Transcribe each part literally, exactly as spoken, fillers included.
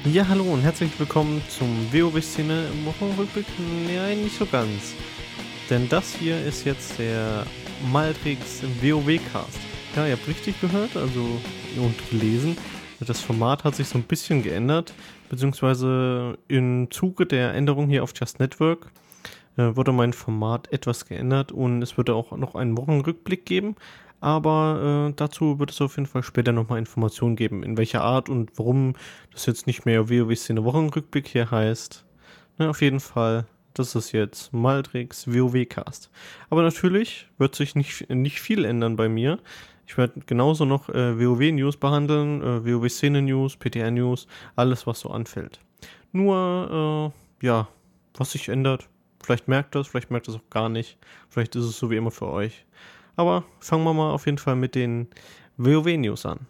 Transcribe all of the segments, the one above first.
Ja, hallo und herzlich willkommen zum WoW-Szene im Wochenrückblick. Nein, nicht so ganz. Denn das hier ist jetzt der Maltrix WoW-Cast. Ja, ihr habt richtig gehört, also und gelesen. Das Format hat sich so ein bisschen geändert, beziehungsweise im Zuge der Änderung hier auf Just Network äh, wurde mein Format etwas geändert und es würde auch noch einen Wochenrückblick geben. Aber äh, dazu wird es auf jeden Fall später nochmal Informationen geben, in welcher Art und warum das jetzt nicht mehr WoW-Szene Wochenrückblick hier heißt. Na, auf jeden Fall, das ist jetzt Maltrix WoW-Cast. Aber natürlich wird sich nicht, nicht viel ändern bei mir. Ich werde genauso noch äh, WoW-News behandeln, äh, WoW-Szene-News, P T R-News, alles was so anfällt. Nur, äh, ja, was sich ändert, vielleicht merkt das, vielleicht merkt das auch gar nicht. Vielleicht ist es so wie immer für euch. Aber fangen wir mal auf jeden Fall mit den WoW-News an.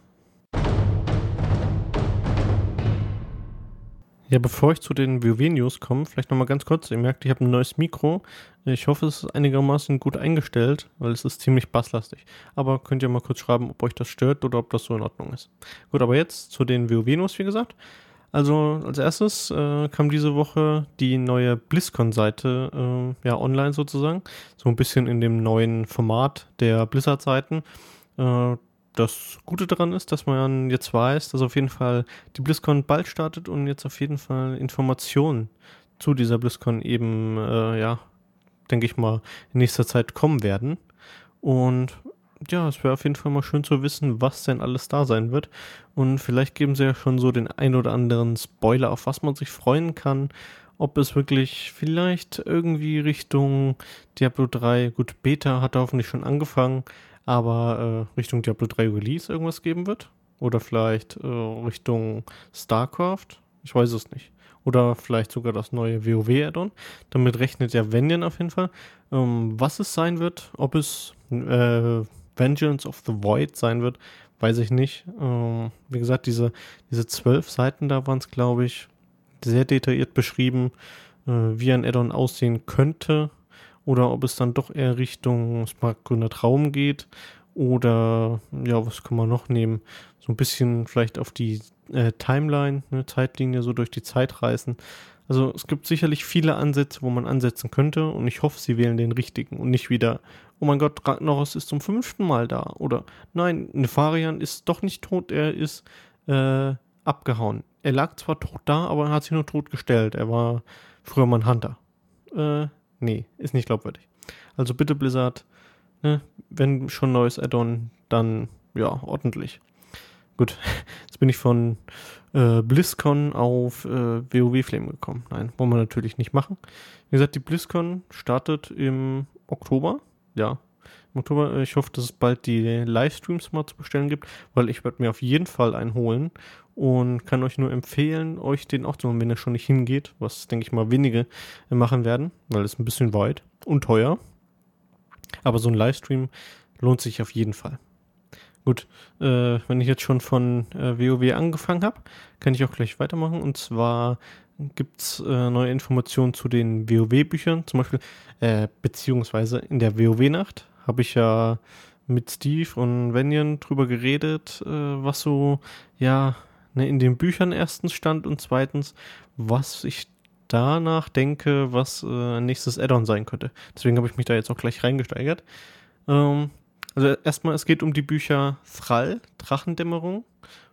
Ja, bevor ich zu den WoW-News komme, vielleicht nochmal ganz kurz. Ihr merkt, ich habe ein neues Mikro. Ich hoffe, es ist einigermaßen gut eingestellt, weil es ist ziemlich basslastig. Aber könnt ihr mal kurz schreiben, ob euch das stört oder ob das so in Ordnung ist. Gut, aber jetzt zu den WoW-News, wie gesagt. Also als erstes äh, kam diese Woche die neue BlizzCon-Seite äh, ja, online sozusagen. So ein bisschen in dem neuen Format der Blizzard-Seiten. Äh, das Gute daran ist, dass man jetzt weiß, dass auf jeden Fall die BlizzCon bald startet und jetzt auf jeden Fall Informationen zu dieser BlizzCon eben, äh, ja, denke ich mal, in nächster Zeit kommen werden. Und ja, es wäre auf jeden Fall mal schön zu wissen, was denn alles da sein wird. Und vielleicht geben sie ja schon so den ein oder anderen Spoiler, auf was man sich freuen kann. Ob es wirklich vielleicht irgendwie Richtung Diablo drei, gut, Beta hat hoffentlich schon angefangen, aber äh, Richtung Diablo drei Release irgendwas geben wird. Oder vielleicht äh, Richtung StarCraft. Ich weiß es nicht. Oder vielleicht sogar das neue WoW-Add-on. Damit rechnet ja Vengeance auf jeden Fall. Ähm, was es sein wird, ob es äh, Vengeance of the Void sein wird, weiß ich nicht. Ähm, wie gesagt, diese, diese zwölf Seiten da waren es, glaube ich, sehr detailliert beschrieben, äh, wie ein Add-on aussehen könnte oder ob es dann doch eher Richtung Smartgrüner Traum geht oder, ja, was kann man noch nehmen? So ein bisschen vielleicht auf die äh, Timeline, ne, Zeitlinie so durch die Zeit reißen. Also es gibt sicherlich viele Ansätze, wo man ansetzen könnte und ich hoffe, sie wählen den richtigen und nicht wieder, oh mein Gott, Ragnaros ist zum fünften Mal da oder nein, Nefarian ist doch nicht tot, er ist äh, abgehauen. Er lag zwar tot da, aber er hat sich nur tot gestellt. Er war früher mal ein Hunter. Äh, nee, ist nicht glaubwürdig. Also bitte Blizzard, ne, wenn schon neues Add-on, dann ja, ordentlich. Gut, jetzt bin ich von äh, BlizzCon auf äh, WoW-Flame gekommen. Nein, wollen wir natürlich nicht machen. Wie gesagt, die BlizzCon startet im Oktober. Ja, im Oktober. Ich hoffe, dass es bald die Livestreams mal zu bestellen gibt, weil ich werde mir auf jeden Fall einen holen und kann euch nur empfehlen, euch den auch zu machen, wenn ihr schon nicht hingeht, was, denke ich mal, wenige machen werden, weil es ein bisschen weit und teuer. Aber so ein Livestream lohnt sich auf jeden Fall. Gut, äh, wenn ich jetzt schon von äh, WoW angefangen habe, kann ich auch gleich weitermachen. Und zwar gibt es äh, neue Informationen zu den WoW-Büchern. Zum Beispiel, äh, beziehungsweise in der WoW-Nacht habe ich ja mit Steve und Venjan drüber geredet, äh, was so, ja, ne, in den Büchern erstens stand und zweitens, was ich danach denke, was äh, ein nächstes Add-on sein könnte. Deswegen habe ich mich da jetzt auch gleich reingesteigert. Ähm, Also erstmal, es geht um die Bücher Thrall, Drachendämmerung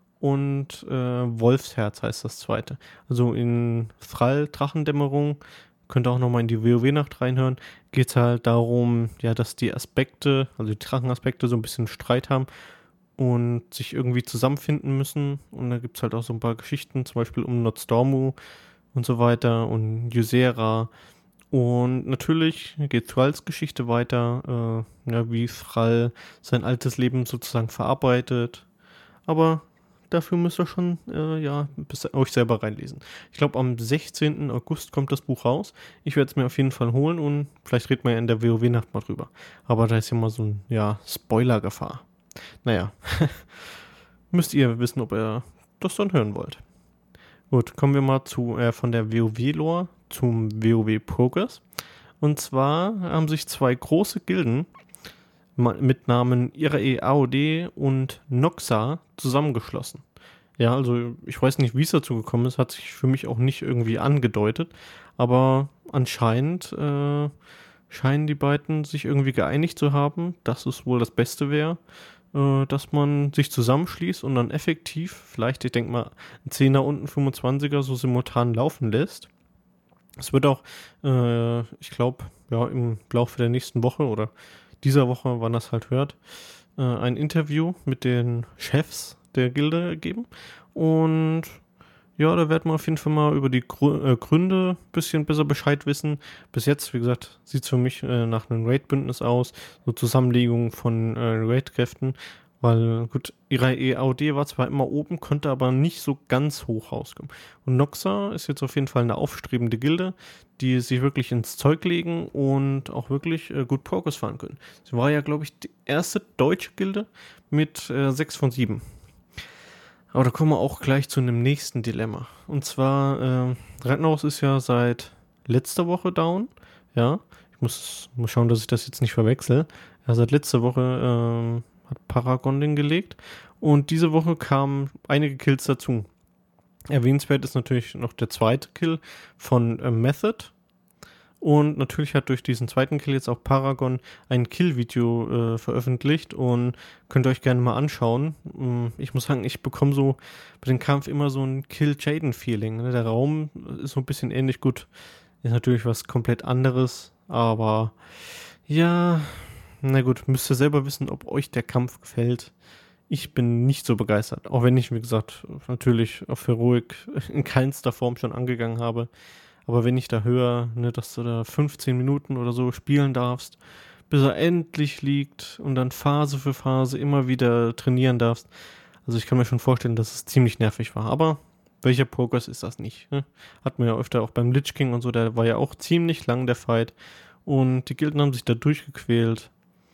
und äh, Wolfsherz heißt das zweite. Also in Thrall, Drachendämmerung, könnt ihr auch nochmal in die WoW-Nacht reinhören, geht es halt darum, ja, dass die Aspekte, also die Drachenaspekte so ein bisschen Streit haben und sich irgendwie zusammenfinden müssen. Und da gibt es halt auch so ein paar Geschichten, zum Beispiel um Notstormu und so weiter und Ysera. Und natürlich geht Thralls Geschichte weiter, äh, ja, wie Thrall sein altes Leben sozusagen verarbeitet. Aber dafür müsst ihr schon, äh, ja, bis euch selber reinlesen. Ich glaube, am sechzehnten August kommt das Buch raus. Ich werde es mir auf jeden Fall holen und vielleicht redet man ja in der WoW-Nacht mal drüber. Aber da ist ja mal so ein, ja, Spoiler-Gefahr. Naja, müsst ihr wissen, ob ihr das dann hören wollt. Gut, kommen wir mal zu äh, von der WoW-Lore zum WoW-Progress. Und zwar haben sich zwei große Gilden mit Namen Irae A O D und Noxa zusammengeschlossen. Ja, also ich weiß nicht, wie es dazu gekommen ist, hat sich für mich auch nicht irgendwie angedeutet, aber anscheinend äh, scheinen die beiden sich irgendwie geeinigt zu haben, dass es wohl das Beste wäre, äh, dass man sich zusammenschließt und dann effektiv, vielleicht, ich denke mal, ein Zehner und ein fünfundzwanziger so simultan laufen lässt. Es wird auch, äh, ich glaube, ja, im Laufe der nächsten Woche oder dieser Woche, wann das halt hört, äh, ein Interview mit den Chefs der Gilde geben. Und ja, da werden wir auf jeden Fall mal über die Gru äh, Gründe ein bisschen besser Bescheid wissen. Bis jetzt, wie gesagt, sieht es für mich äh, nach einem Raid-Bündnis aus, so Zusammenlegung von äh, Raid-Kräften. Weil, gut, ihre E A D war zwar immer oben, konnte aber nicht so ganz hoch rauskommen. Und Noxa ist jetzt auf jeden Fall eine aufstrebende Gilde, die sich wirklich ins Zeug legen und auch wirklich äh, gut Progress fahren können. Sie war ja, glaube ich, die erste deutsche Gilde mit äh, sechs von sieben. Aber da kommen wir auch gleich zu einem nächsten Dilemma. Und zwar, äh, Rattenhaus ist ja seit letzter Woche down. Ja, ich muss, muss schauen, dass ich das jetzt nicht verwechsel. Ja, seit letzter Woche ähm, hat Paragon den gelegt. Und diese Woche kamen einige Kills dazu. Erwähnenswert ist natürlich noch der zweite Kill von äh, Method. Und natürlich hat durch diesen zweiten Kill jetzt auch Paragon ein Kill-Video äh, veröffentlicht und könnt ihr euch gerne mal anschauen. Ich muss sagen, ich bekomme so bei dem Kampf immer so ein Kill-Jaden-Feeling. Ne? Der Raum ist so ein bisschen ähnlich gut. Ist natürlich was komplett anderes, aber ja, na gut, müsst ihr selber wissen, ob euch der Kampf gefällt. Ich bin nicht so begeistert, auch wenn ich, wie gesagt, natürlich auf Heroic in keinster Form schon angegangen habe. Aber wenn ich da höre, ne, dass du da fünfzehn Minuten oder so spielen darfst, bis er endlich liegt und dann Phase für Phase immer wieder trainieren darfst. Also ich kann mir schon vorstellen, dass es ziemlich nervig war. Aber welcher Progress ist das nicht? Ne? Hat man ja öfter auch beim Lich King und so, der war ja auch ziemlich lang der Fight. Und die Gilden haben sich da durchgequält.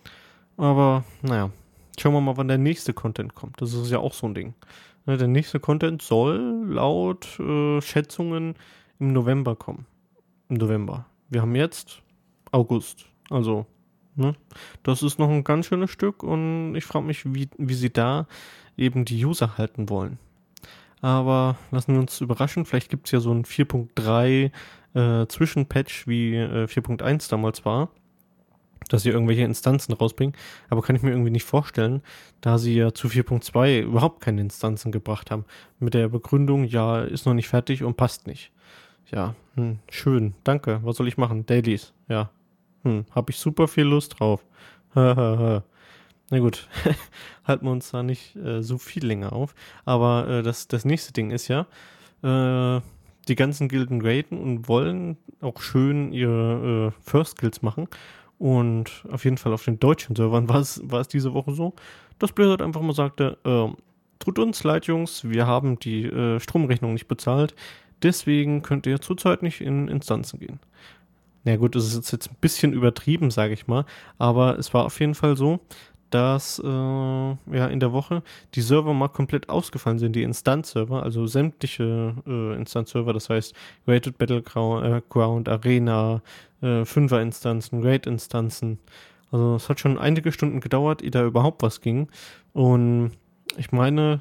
Aber naja, schauen wir mal, wann der nächste Content kommt. Das ist ja auch so ein Ding. Ne, der nächste Content soll laut äh, Schätzungen im November kommen. Im November. Wir haben jetzt August. Also, ne? Das ist noch ein ganz schönes Stück und ich frage mich, wie, wie sie da eben die User halten wollen. Aber lassen wir uns überraschen. Vielleicht gibt es ja so ein vier Punkt drei äh, Zwischenpatch, wie äh, vier Punkt eins damals war, dass sie irgendwelche Instanzen rausbringen. Aber kann ich mir irgendwie nicht vorstellen, da sie ja zu vier Punkt zwei überhaupt keine Instanzen gebracht haben. Mit der Begründung, ja, ist noch nicht fertig und passt nicht. Ja, hm, schön, danke. Was soll ich machen? Dailies, ja. Hm, hab ich super viel Lust drauf. Na gut, halten wir uns da nicht äh, so viel länger auf. Aber äh, das, das nächste Ding ist ja, äh, die ganzen Gilden raiden und wollen auch schön ihre äh, First Kills machen. Und auf jeden Fall auf den deutschen Servern war es, war es diese Woche so, dass Blizzard einfach mal sagte, äh, tut uns leid, Jungs, wir haben die äh, Stromrechnung nicht bezahlt. Deswegen könnt ihr zurzeit nicht in Instanzen gehen. Na ja, gut, das ist jetzt ein bisschen übertrieben, sage ich mal. Aber es war auf jeden Fall so, dass äh, ja in der Woche die Server mal komplett ausgefallen sind, die Instanzserver, also sämtliche äh, Instanzserver, das heißt Rated Battleground, äh, Arena, äh, Fünfer-Instanzen, Raid-Instanzen. Also es hat schon einige Stunden gedauert, ehe da überhaupt was ging. Und ich meine,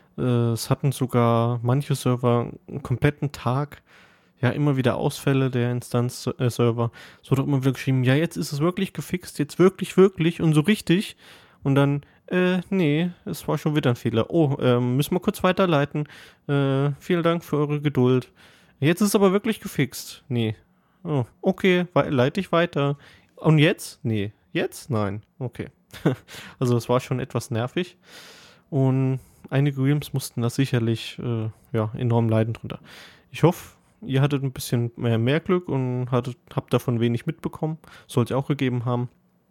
es hatten sogar manche Server einen kompletten Tag, ja, immer wieder Ausfälle der Instanz-Server. So hat auch immer wieder geschrieben, ja, jetzt ist es wirklich gefixt, jetzt wirklich, wirklich und so richtig. Und dann, äh, nee, es war schon wieder ein Fehler. Oh, äh, müssen wir kurz weiterleiten. Äh, vielen Dank für eure Geduld. Jetzt ist es aber wirklich gefixt. Nee. Oh, okay, we- leite ich weiter. Und jetzt? Nee. Jetzt? Nein. Okay. Also es war schon etwas nervig. Und einige Realms mussten da sicherlich äh, ja, enorm leiden drunter. Ich hoffe, ihr hattet ein bisschen mehr, mehr Glück und hattet, habt davon wenig mitbekommen. Soll es auch gegeben haben.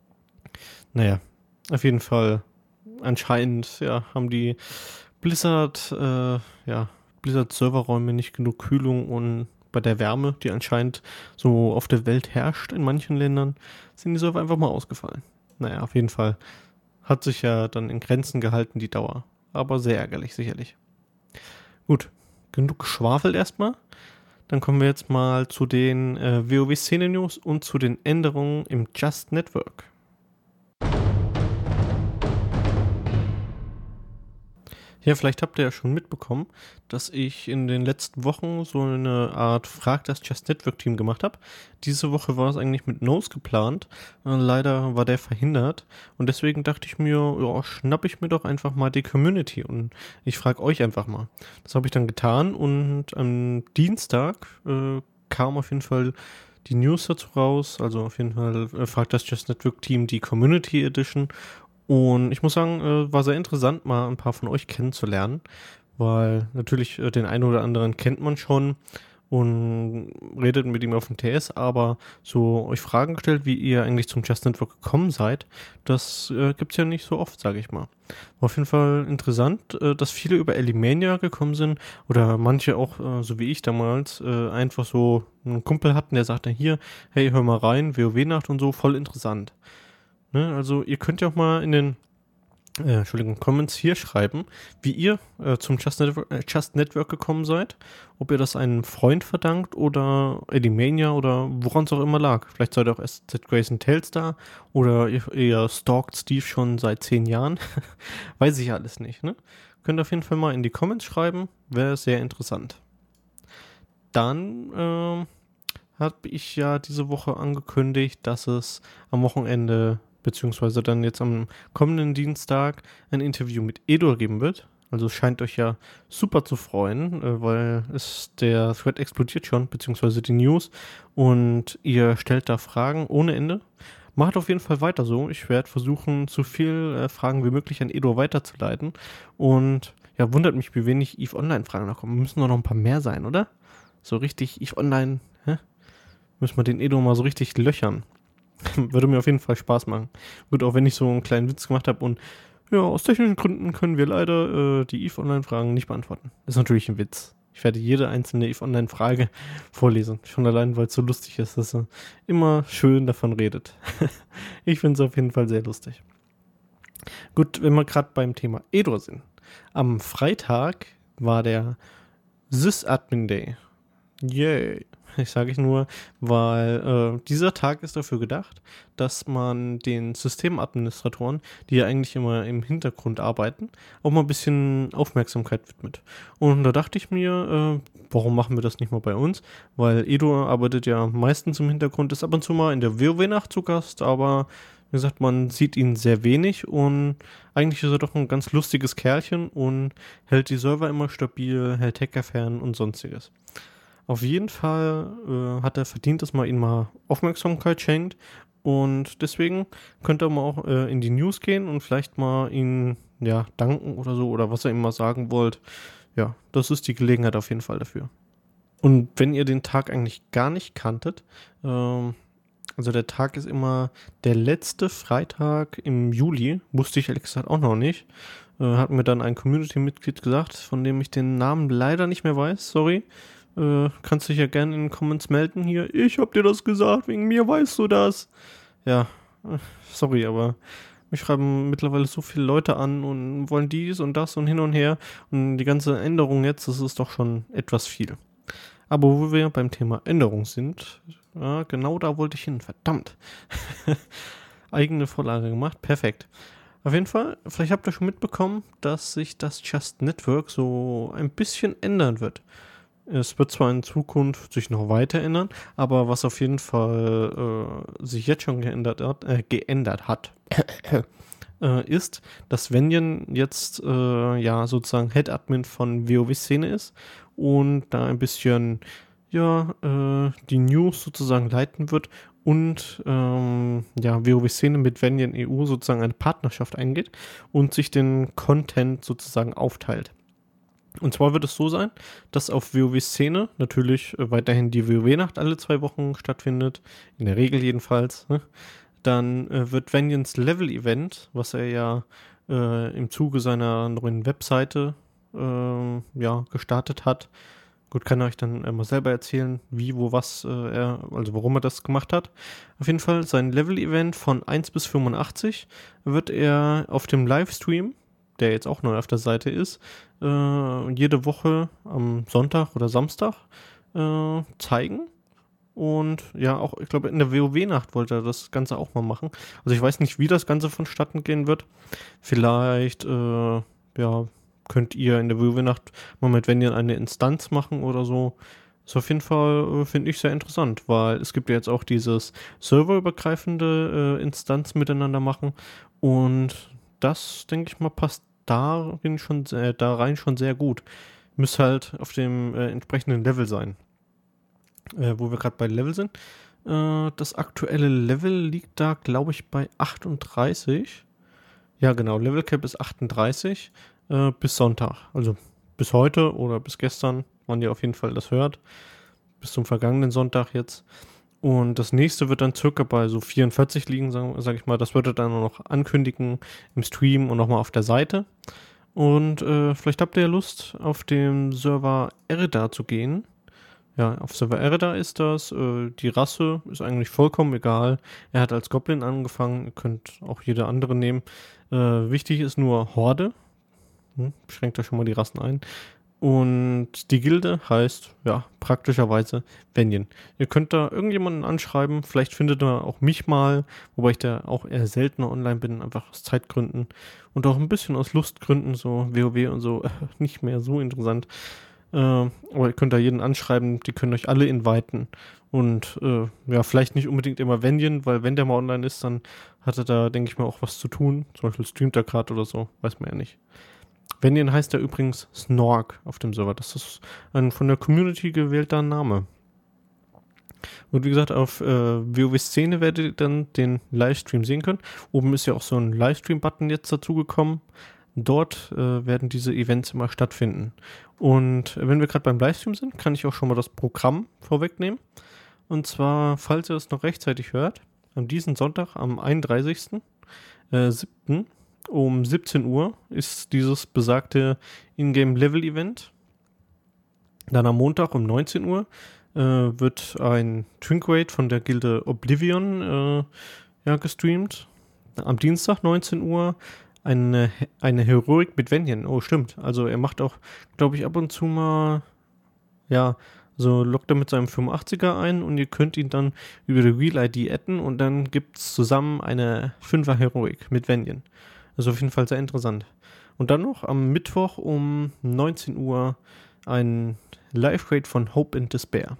Naja, auf jeden Fall anscheinend ja, haben die Blizzard äh, ja, Blizzard-Serverräume nicht genug Kühlung und bei der Wärme, die anscheinend so auf der Welt herrscht in manchen Ländern, sind die Server einfach mal ausgefallen. Naja, auf jeden Fall hat sich ja dann in Grenzen gehalten, die Dauer. Aber sehr ärgerlich, sicherlich. Gut, genug geschwafelt erstmal. Dann kommen wir jetzt mal zu den äh, WoW-Szene-News und zu den Änderungen im Just Network. Ja, vielleicht habt ihr ja schon mitbekommen, dass ich in den letzten Wochen so eine Art Frag das Just Network Team gemacht habe. Diese Woche war es eigentlich mit Nose geplant. Äh, leider war der verhindert. Und deswegen dachte ich mir, ja, schnapp ich mir doch einfach mal die Community und ich frage euch einfach mal. Das habe ich dann getan und am Dienstag äh, kam auf jeden Fall die News dazu raus. Also auf jeden Fall äh, Frag das Just Network Team die Community Edition. Und ich muss sagen, äh, war sehr interessant, mal ein paar von euch kennenzulernen, weil natürlich äh, den einen oder anderen kennt man schon und redet mit ihm auf dem T S, aber so euch Fragen gestellt, wie ihr eigentlich zum Just Network gekommen seid, das äh, gibt's ja nicht so oft, sage ich mal. War auf jeden Fall interessant, äh, dass viele über Elimania gekommen sind oder manche auch, äh, so wie ich damals, äh, einfach so einen Kumpel hatten, der sagte, hier, hey, hör mal rein, WoW-Nacht und so, voll interessant. Ne, also ihr könnt ja auch mal in den äh, Entschuldigung, Comments hier schreiben, wie ihr äh, zum Just Network, äh, Just Network gekommen seid, ob ihr das einem Freund verdankt oder Elimania oder woran es auch immer lag. Vielleicht seid ihr auch erst seit Grayson Tales da oder ihr, ihr stalkt Steve schon seit zehn Jahren. Weiß ich alles nicht, ne? Könnt ihr auf jeden Fall mal in die Comments schreiben, wäre sehr interessant. Dann äh, habe ich ja diese Woche angekündigt, dass es am Wochenende beziehungsweise dann jetzt am kommenden Dienstag ein Interview mit Edo geben wird. Also es scheint euch ja super zu freuen, äh, weil es der Thread explodiert schon, beziehungsweise die News und ihr stellt da Fragen ohne Ende. Macht auf jeden Fall weiter so. Ich werde versuchen, so viel äh, Fragen wie möglich an Edo weiterzuleiten und ja, wundert mich, wie wenig EVE Online-Fragen noch kommen. Müssen doch noch ein paar mehr sein, oder? So richtig EVE Online, hä? Müssen wir den Edo mal so richtig löchern. Würde mir auf jeden Fall Spaß machen. Gut, auch wenn ich so einen kleinen Witz gemacht habe und ja, aus technischen Gründen können wir leider äh, die EVE Online-Fragen nicht beantworten. Das ist natürlich ein Witz. Ich werde jede einzelne EVE Online-Frage vorlesen. Schon allein, weil es so lustig ist, dass er immer schön davon redet. Ich finde es auf jeden Fall sehr lustig. Gut, wenn wir gerade beim Thema Edo sind. Am Freitag war der Sys-Admin Day. Yay. Ich sage ich nur, weil äh, dieser Tag ist dafür gedacht, dass man den Systemadministratoren, die ja eigentlich immer im Hintergrund arbeiten, auch mal ein bisschen Aufmerksamkeit widmet. Und da dachte ich mir, äh, warum machen wir das nicht mal bei uns? Weil Edo arbeitet ja meistens im Hintergrund, ist ab und zu mal in der WoW-Nacht zu Gast, aber wie gesagt, man sieht ihn sehr wenig und eigentlich ist er doch ein ganz lustiges Kerlchen und hält die Server immer stabil, hält Hacker fern und sonstiges. Auf jeden Fall äh, hat er verdient, dass man ihm mal Aufmerksamkeit schenkt und deswegen könnt ihr mal auch äh, in die News gehen und vielleicht mal ihn ja danken oder so oder was ihr ihm mal sagen wollt. Ja, das ist die Gelegenheit auf jeden Fall dafür. Und wenn ihr den Tag eigentlich gar nicht kanntet, ähm, also der Tag ist immer der letzte Freitag im Juli, wusste ich ehrlich gesagt auch noch nicht, äh, hat mir dann ein Community-Mitglied gesagt, von dem ich den Namen leider nicht mehr weiß, sorry. Äh, kannst dich ja gerne in den Comments melden hier. Ich hab dir das gesagt, wegen mir weißt du das. Ja, äh, sorry, aber mich schreiben mittlerweile so viele Leute an und wollen dies und das und hin und her. Und die ganze Änderung jetzt, das ist doch schon etwas viel. Aber wo wir beim Thema Änderung sind, ja, genau da wollte ich hin. Verdammt. Eigene Vorlage gemacht. Perfekt. Auf jeden Fall, vielleicht habt ihr schon mitbekommen, dass sich das Just Network so ein bisschen ändern wird. Es wird zwar in Zukunft sich noch weiter ändern, aber was auf jeden Fall äh, sich jetzt schon geändert hat, äh, geändert hat äh, ist, dass Venjan jetzt äh, ja sozusagen Head-Admin von WoW-Szene ist und da ein bisschen ja äh, die News sozusagen leiten wird und ähm, ja WoW-Szene mit Venjan E U sozusagen eine Partnerschaft eingeht und sich den Content sozusagen aufteilt. Und zwar wird es so sein, dass auf WoW-Szene natürlich äh, weiterhin die WoW-Nacht alle zwei Wochen stattfindet, in der Regel jedenfalls. Ne? Dann äh, wird Venjans Level-Event, was er ja äh, im Zuge seiner neuen Webseite äh, ja, gestartet hat. Gut, kann er euch dann äh, mal selber erzählen, wie, wo, was äh, er, also warum er das gemacht hat. Auf jeden Fall sein Level-Event von eins bis fünfundachtzig wird er auf dem Livestream, der jetzt auch neu auf der Seite ist, äh, jede Woche am Sonntag oder Samstag äh, zeigen. Und ja, auch, ich glaube, in der WoW-Nacht wollte er das Ganze auch mal machen. Also ich weiß nicht, wie das Ganze vonstatten gehen wird. Vielleicht, äh, ja, könnt ihr in der WoW-Nacht mal mit Venjan eine Instanz machen oder so. Ist auf jeden Fall, äh, finde ich, sehr interessant, weil es gibt ja jetzt auch dieses serverübergreifende äh, Instanz miteinander machen und das, denke ich mal, passt darin schon, äh, da rein schon sehr gut. Müsste halt auf dem äh, entsprechenden Level sein. Äh, wo wir gerade bei Level sind. Äh, das aktuelle Level liegt da, glaube ich, bei achtunddreißig. Ja, genau. Level Cap ist achtunddreißig äh, bis Sonntag. Also bis heute oder bis gestern, wann ihr auf jeden Fall das hört. Bis zum vergangenen Sonntag jetzt. Und das nächste wird dann circa bei so vierundvierzig liegen, sage sag ich mal. Das wird er dann noch ankündigen im Stream und nochmal auf der Seite. Und äh, vielleicht habt ihr ja Lust, auf dem Server Erda zu gehen. Ja, auf Server Erda ist das. Äh, die Rasse ist eigentlich vollkommen egal. Er hat als Goblin angefangen. Ihr könnt auch jede andere nehmen. Äh, wichtig ist nur Horde. Hm, beschränkt da schon mal die Rassen ein. Und die Gilde heißt, ja, praktischerweise Venjan. Ihr könnt da irgendjemanden anschreiben. Vielleicht findet ihr auch mich mal. Wobei ich da auch eher seltener online bin. Einfach aus Zeitgründen. Und auch ein bisschen aus Lustgründen. So WoW und so. Nicht mehr so interessant. Äh, aber ihr könnt da jeden anschreiben, die können euch alle inviten. Und äh, ja, vielleicht nicht unbedingt immer Venjan, weil wenn der mal online ist, dann hat er da, denke ich mal, auch was zu tun. Zum Beispiel streamt er gerade oder so, weiß man ja nicht. Venjan heißt ja übrigens Snork auf dem Server. Das ist ein von der Community gewählter Name. Und wie gesagt, auf äh, WoW-Szene werdet ihr dann den Livestream sehen können. Oben ist ja auch so ein Livestream-Button jetzt dazugekommen. Dort äh, werden diese Events immer stattfinden. Und wenn wir gerade beim Livestream sind, kann ich auch schon mal das Programm vorwegnehmen. Und zwar, falls ihr es noch rechtzeitig hört, an diesem Sonntag, am einunddreißigsten siebten um siebzehn Uhr ist dieses besagte Ingame-Level-Event. Dann am Montag um neunzehn Uhr äh, wird ein Twinkraid von der Gilde Oblivion äh, ja, gestreamt. Am Dienstag neunzehn Uhr eine, eine Heroik mit Venjan. Oh, stimmt. Also er macht auch, glaube ich, ab und zu mal, ja, so lockt er mit seinem fünfundachtziger ein und ihr könnt ihn dann über die Real I D adden und dann gibt es zusammen eine fünfer Heroik mit Venjan. Also auf jeden Fall sehr interessant. Und dann noch am Mittwoch um neunzehn Uhr ein Live-Raid von Hope and Despair.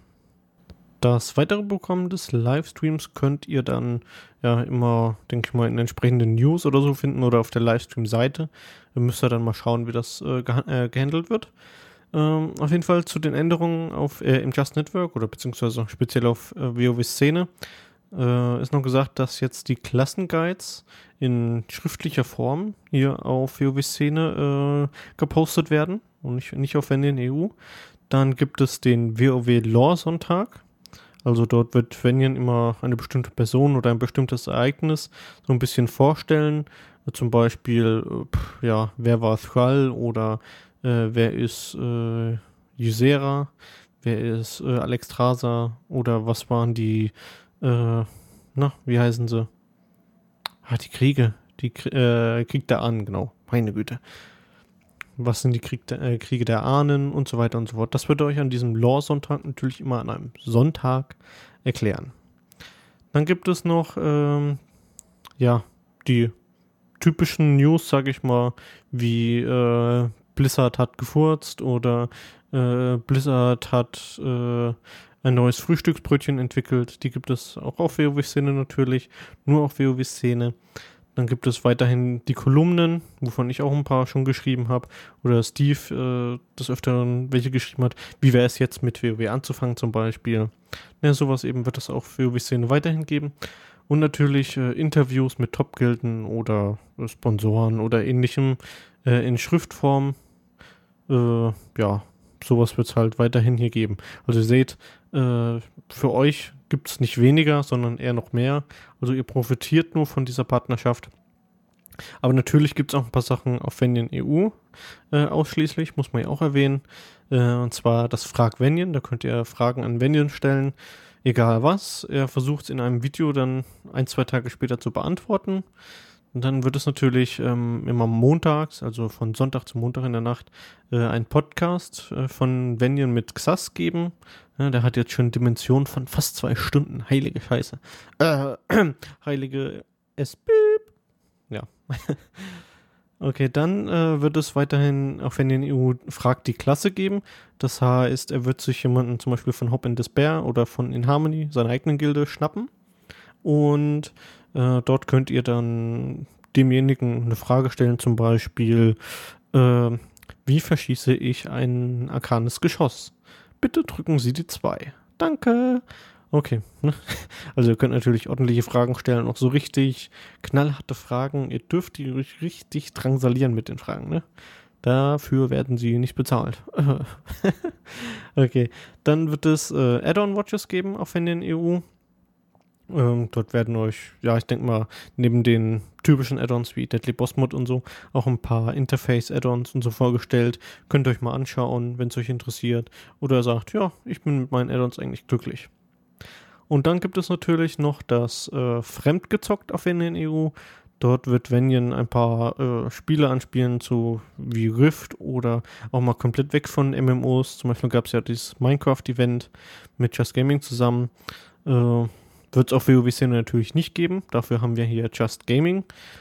Das weitere Programm des Livestreams könnt ihr dann ja immer, denke ich mal, in entsprechenden News oder so finden oder auf der Livestream-Seite. Ihr müsst ja dann mal schauen, wie das äh, geha- äh, gehandelt wird. Ähm, auf jeden Fall zu den Änderungen auf, äh, im Just Network oder beziehungsweise speziell auf äh, WoW-Szene äh, ist noch gesagt, dass jetzt die Klassenguides in schriftlicher Form hier auf WoW-Szene äh, gepostet werden und nicht, nicht auf Venjan E U. Dann gibt es den WoW-Lore-Sonntag. Also dort wird Venjan immer eine bestimmte Person oder ein bestimmtes Ereignis so ein bisschen vorstellen. Zum Beispiel, pff, ja, wer war Thrall oder äh, wer ist äh, Ysera, wer ist äh, Alexstrasza oder was waren die, äh, na, wie heißen sie? Ah, die Kriege, die äh, Krieg der Ahnen, genau, meine Güte. Was sind die Krieg der, äh, Kriege der Ahnen und so weiter und so fort. Das wird euch an diesem Lore-Sonntag natürlich immer an einem Sonntag erklären. Dann gibt es noch, ähm, ja, die typischen News, sag ich mal, wie äh, Blizzard hat gefurzt oder äh, Blizzard hat äh, ein neues Frühstücksbrötchen entwickelt. Die gibt es auch auf WoW-Szene natürlich, nur auf WoW-Szene. Dann gibt es weiterhin die Kolumnen, wovon ich auch ein paar schon geschrieben habe. Oder Steve äh, des Öfteren welche geschrieben hat. Wie wäre es jetzt mit WoW anzufangen zum Beispiel? Ja, sowas eben wird es auch für WoW-Szene weiterhin geben. Und natürlich äh, Interviews mit Top-Gilden oder äh, Sponsoren oder ähnlichem äh, in Schriftform. Äh, ja, sowas wird es halt weiterhin hier geben. Also ihr seht, äh, für euch gibt es nicht weniger, sondern eher noch mehr. Also ihr profitiert nur von dieser Partnerschaft. Aber natürlich gibt es auch ein paar Sachen auf Venjan E U äh, ausschließlich, muss man ja auch erwähnen. Äh, und zwar das Frag Venjan, da könnt ihr Fragen an Venjan stellen, egal was. Er versucht es in einem Video dann ein, zwei Tage später zu beantworten. Und dann wird es natürlich ähm, immer montags, also von Sonntag zu Montag in der Nacht, äh, einen Podcast äh, von Venjan mit Xas geben. Ja, der hat jetzt schon Dimensionen von fast zwei Stunden. Heilige Scheiße. Äh, heilige S-Beep. Ja. Okay, dann äh, wird es weiterhin auf N N E U Fragt die Klasse geben. Das heißt, er wird sich jemanden zum Beispiel von Hope and Despair oder von InHarmony, seiner eigenen Gilde, schnappen. Und äh, dort könnt ihr dann demjenigen eine Frage stellen, zum Beispiel, äh, wie verschieße ich ein arkanes Geschoss? Bitte drücken Sie die zwei. Danke. Okay. Ne? Also ihr könnt natürlich ordentliche Fragen stellen, auch so richtig knallharte Fragen. Ihr dürft die richtig drangsalieren mit den Fragen, ne? Dafür werden sie nicht bezahlt. Okay. Dann wird es äh, Add-on-Watches geben auf N N E U. Ähm, dort werden euch, ja, ich denke mal, neben den typischen Add-ons wie Deadly Boss Mod und so, auch ein paar Interface-Add-ons und so vorgestellt. Könnt ihr euch mal anschauen, wenn es euch interessiert. Oder ihr sagt, ja, ich bin mit meinen Add-ons eigentlich glücklich. Und dann gibt es natürlich noch das äh, Fremdgezockt auf N N E U. Dort wird Venjan ein paar äh, Spiele anspielen, so wie Rift oder auch mal komplett weg von M M Os. Zum Beispiel gab es ja dieses Minecraft-Event mit Just Gaming zusammen. Äh, Wird es auf WoW-Szene natürlich nicht geben. Dafür haben wir hier Just Gaming.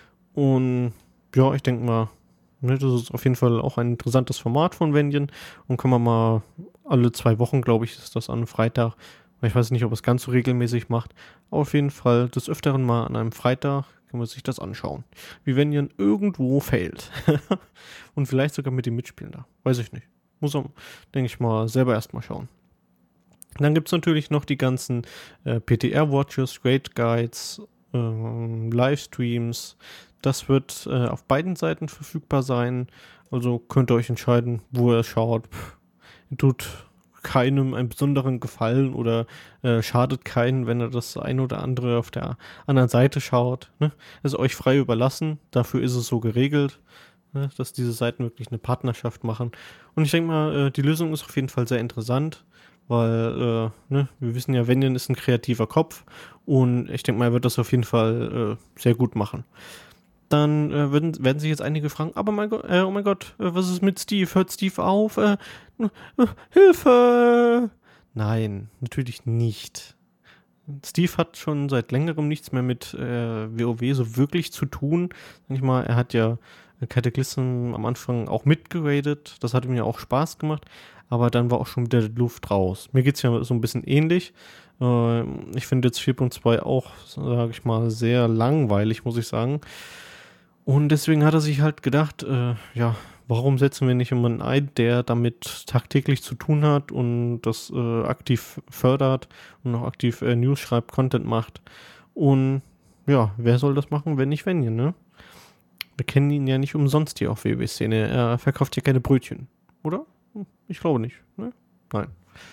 Und ja, ich denke mal, ne, das ist auf jeden Fall auch ein interessantes Format von Venjan. Und kann man mal alle zwei Wochen, glaube ich, ist das an einem Freitag. Ich weiß nicht, ob es ganz so regelmäßig macht. Aber auf jeden Fall des Öfteren mal an einem Freitag kann man sich das anschauen. Wie Venjan irgendwo failt. Und vielleicht sogar mit dem Mitspielen da. Weiß ich nicht. Muss man, denke ich mal, selber erstmal schauen. Dann gibt es natürlich noch die ganzen äh, P T R-Watches, Raid Guides, äh, Livestreams. Das wird äh, auf beiden Seiten verfügbar sein. Also könnt ihr euch entscheiden, wo ihr schaut. Pff, tut keinem einen besonderen Gefallen oder äh, schadet keinen, wenn er das ein oder andere auf der anderen Seite schaut. Ne? Ist euch frei überlassen. Dafür ist es so geregelt, ne? Dass diese Seiten wirklich eine Partnerschaft machen. Und ich denke mal, äh, die Lösung ist auf jeden Fall sehr interessant. Weil, äh, ne, wir wissen ja, Venjan ist ein kreativer Kopf und ich denke mal, er wird das auf jeden Fall äh, sehr gut machen. Dann äh, werden, werden sich jetzt einige fragen, aber mein Gott, äh, oh mein Gott, äh, was ist mit Steve? Hört Steve auf? Äh, äh, Hilfe! Nein, natürlich nicht. Steve hat schon seit längerem nichts mehr mit äh, WoW so wirklich zu tun. Sag ich mal, er hat ja Cataclysm am Anfang auch mitgeradet. Das hat ihm ja auch Spaß gemacht. Aber dann war auch schon wieder die Luft raus. Mir geht es ja so ein bisschen ähnlich. Äh, ich finde jetzt vier Punkt zwei auch, sage ich mal, sehr langweilig, muss ich sagen. Und deswegen hat er sich halt gedacht, äh, ja, warum setzen wir nicht jemanden ein, der damit tagtäglich zu tun hat und das äh, aktiv fördert und auch aktiv äh, News schreibt, Content macht. Und ja, wer soll das machen, wenn nicht Venjan, ne? Wir kennen ihn ja nicht umsonst hier auf WoW-Szene. Er verkauft ja keine Brötchen, oder? Ich glaube nicht, ne? Nein.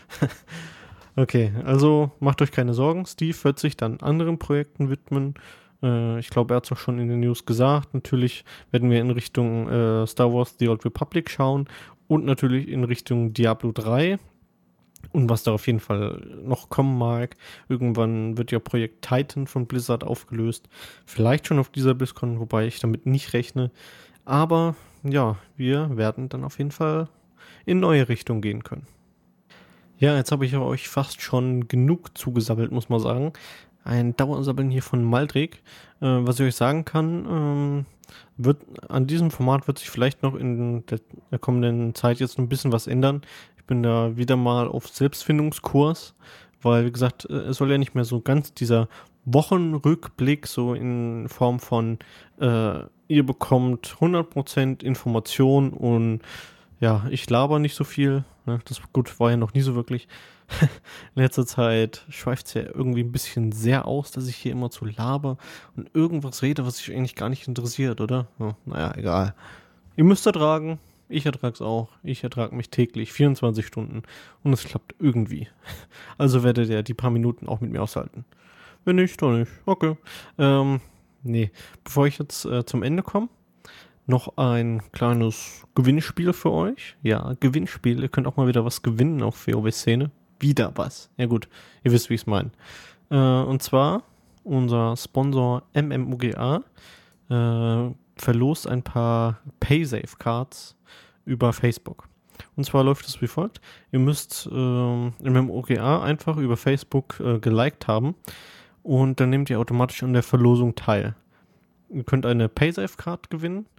Okay, also macht euch keine Sorgen. Steve wird sich dann anderen Projekten widmen. Äh, ich glaube, er hat es auch schon in den News gesagt. Natürlich werden wir in Richtung äh, Star Wars The Old Republic schauen und natürlich in Richtung Diablo drei. Und was da auf jeden Fall noch kommen mag. Irgendwann wird ja Projekt Titan von Blizzard aufgelöst. Vielleicht schon auf dieser BlizzCon, wobei ich damit nicht rechne. Aber ja, wir werden dann auf jeden Fall in neue Richtungen gehen können. Ja, jetzt habe ich euch fast schon genug zugesammelt, muss man sagen. Ein Dauersabbeln hier von Maldrik. Äh, was ich euch sagen kann, ähm, wird, an diesem Format wird sich vielleicht noch in der, der kommenden Zeit jetzt ein bisschen was ändern. Ich bin da wieder mal auf Selbstfindungskurs, weil, wie gesagt, es soll ja nicht mehr so ganz dieser Wochenrückblick so in Form von äh, ihr bekommt hundert Prozent Information und ja, ich laber nicht so viel. Ne? Das gut war ja noch nie so wirklich. In letzter Zeit schweift es ja irgendwie ein bisschen sehr aus, dass ich hier immer zu laber und irgendwas rede, was sich eigentlich gar nicht interessiert, oder? Ja, naja, egal. Ihr müsst ertragen. Ich ertrage es auch. Ich ertrage mich täglich vierundzwanzig Stunden und es klappt irgendwie. Also werdet ihr die paar Minuten auch mit mir aushalten. Wenn nicht, dann nicht. Okay. Ähm, nee. Bevor ich jetzt äh, zum Ende komme, noch ein kleines Gewinnspiel für euch. Ja, Gewinnspiel. Ihr könnt auch mal wieder was gewinnen auf WoW-Szene. Wieder was. Ja gut, ihr wisst, wie ich es meine. Äh, und zwar unser Sponsor M M O G A äh, verlost ein paar Paysafe-Cards über Facebook. Und zwar läuft es wie folgt. Ihr müsst äh, M M O G A einfach über Facebook äh, geliked haben und dann nehmt ihr automatisch an der Verlosung teil. Ihr könnt eine Paysafe-Card gewinnen.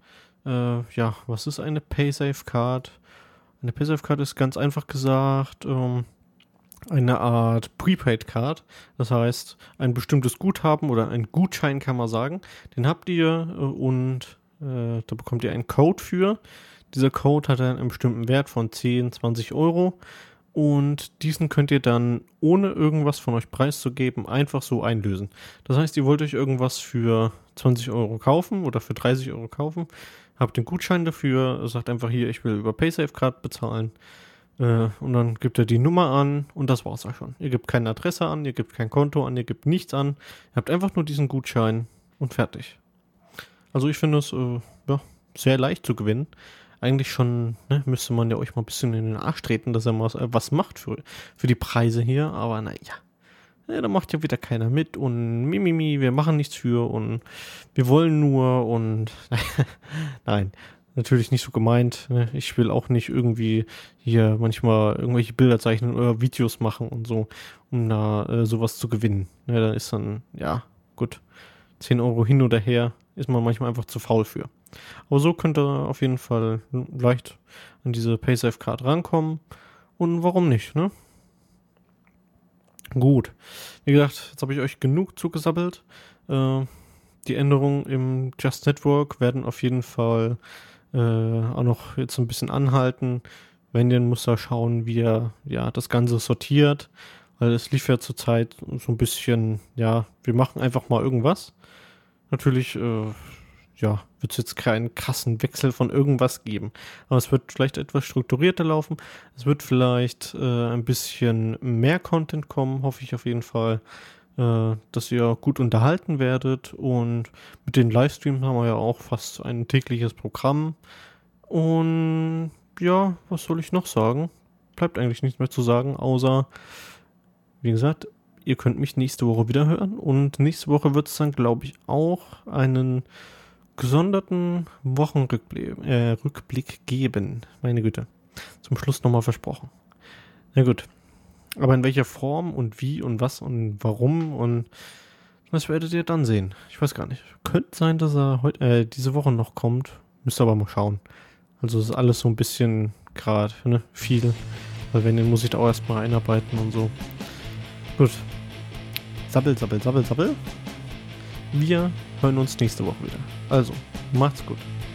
Äh, ja, was ist eine PaySafe-Card? Eine PaySafe-Card ist ganz einfach gesagt ähm, eine Art Prepaid-Card. Das heißt, ein bestimmtes Guthaben oder ein Gutschein kann man sagen, den habt ihr äh, und äh, da bekommt ihr einen Code für. Dieser Code hat einen bestimmten Wert von zehn, zwanzig Euro und diesen könnt ihr dann, ohne irgendwas von euch preiszugeben, einfach so einlösen. Das heißt, ihr wollt euch irgendwas für zwanzig Euro kaufen oder für dreißig Euro kaufen, habt den Gutschein dafür, sagt einfach hier, ich will über PaySafe-Card bezahlen äh, und dann gebt ihr die Nummer an und das war's auch schon. Ihr gebt keine Adresse an, ihr gebt kein Konto an, ihr gebt nichts an, ihr habt einfach nur diesen Gutschein und fertig. Also ich finde es äh, ja, sehr leicht zu gewinnen. Eigentlich schon, ne, müsste man ja euch mal ein bisschen in den Arsch treten, dass er mal was macht für, für die Preise hier. Aber naja, ja, da macht ja wieder keiner mit und mimimi, wir machen nichts für und wir wollen nur und nein, natürlich nicht so gemeint. Ne? Ich will auch nicht irgendwie hier manchmal irgendwelche Bilder zeichnen oder Videos machen und so, um da äh, sowas zu gewinnen. Ne, da ist dann, ja, gut, zehn Euro hin oder her, ist man manchmal einfach zu faul für. Aber so könnt ihr auf jeden Fall leicht an diese PaySafe-Card rankommen. Und warum nicht, ne? Gut. Wie gesagt, jetzt habe ich euch genug zugesabbelt. Äh, die Änderungen im Just Network werden auf jeden Fall äh, auch noch jetzt ein bisschen anhalten. Wenn muss da schauen, wie er ja, das Ganze sortiert. Weil es lief ja zurzeit so ein bisschen, ja, wir machen einfach mal irgendwas. Natürlich, äh, ja, wird es jetzt keinen krassen Wechsel von irgendwas geben. Aber es wird vielleicht etwas strukturierter laufen. Es wird vielleicht äh, ein bisschen mehr Content kommen, hoffe ich auf jeden Fall, äh, dass ihr gut unterhalten werdet. Und mit den Livestreams haben wir ja auch fast ein tägliches Programm. Und ja, was soll ich noch sagen? Bleibt eigentlich nichts mehr zu sagen, außer, wie gesagt, ihr könnt mich nächste Woche wieder hören. Und nächste Woche wird es dann, glaube ich, auch einen gesonderten Wochenrückblick äh, Rückblick geben. Meine Güte. Zum Schluss nochmal versprochen. Na gut. Aber in welcher Form und wie und was und warum und das werdet ihr dann sehen. Ich weiß gar nicht. Könnte sein, dass er heute, äh, diese Woche noch kommt. Müsst aber mal schauen. Also es ist alles so ein bisschen gerade, ne, viel. Weil wenn, dann muss ich da auch erstmal einarbeiten und so. Gut. Sabbel, sabbel, sabbel, sabbel. Wir hören uns nächste Woche wieder. Also, macht's gut.